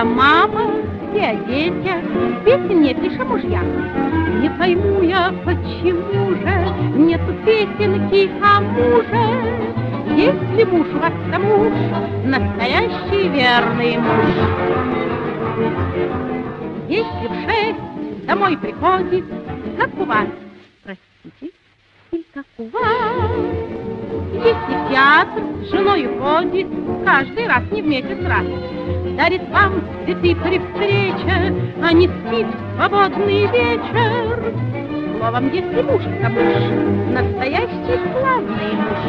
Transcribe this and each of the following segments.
о мамах и о детях песен не пишем мужья. Не пойму я, почему же нету песенки о муже. Если муж у вас, то муж, настоящий верный муж. Если в 6 домой приходит, как у вас, простите, и как у вас. Если в театр с женой ходит, каждый раз, не в месяц, раз, дарит вам цветы при встрече, а не спит в свободный вечер. Словом, если муж, то муж, настоящий славный муж.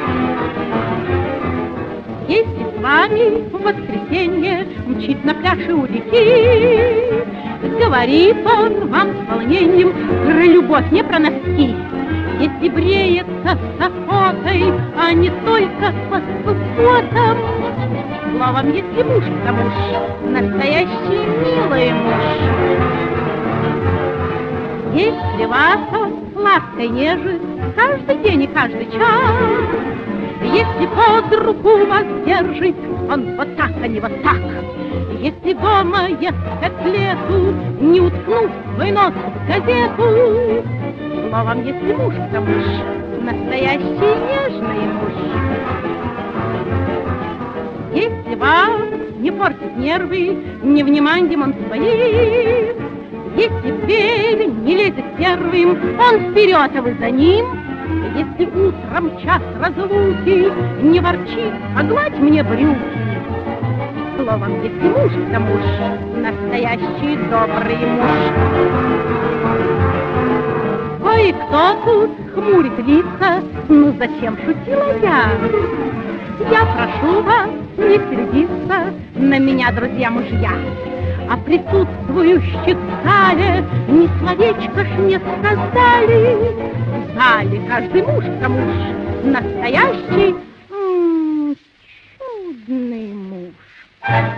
Если с вами в воскресенье мчит на пляже у реки, говорит он вам с волнением про любовь, не про носки. Если бреется с охотой, а не только по субботам, словом, если муж, то муж, настоящий милый муж. Если вас он лаской нежит каждый день и каждый час, если под руку вас держит он вот так, а не вот так, если дома ест котлету, не уткнув свой нос в газету, словом, если муж, то муж, настоящий нежный муж. Если вам не портит нервы невниманием он своим, если в дверь не лезет первым, он вперед, а вы за ним. Если утром час разлуки не ворчит, а гладь мне брюки. Словом, если муж, то муж, настоящий добрый муж. Кое-кто тут хмурит лица, ну зачем шутила я? Я прошу вас не сердиться на меня, друзья-мужья. А присутствующих в зале ни словечко ж не сказали. В зале каждый муж, то муж, настоящий чудный муж.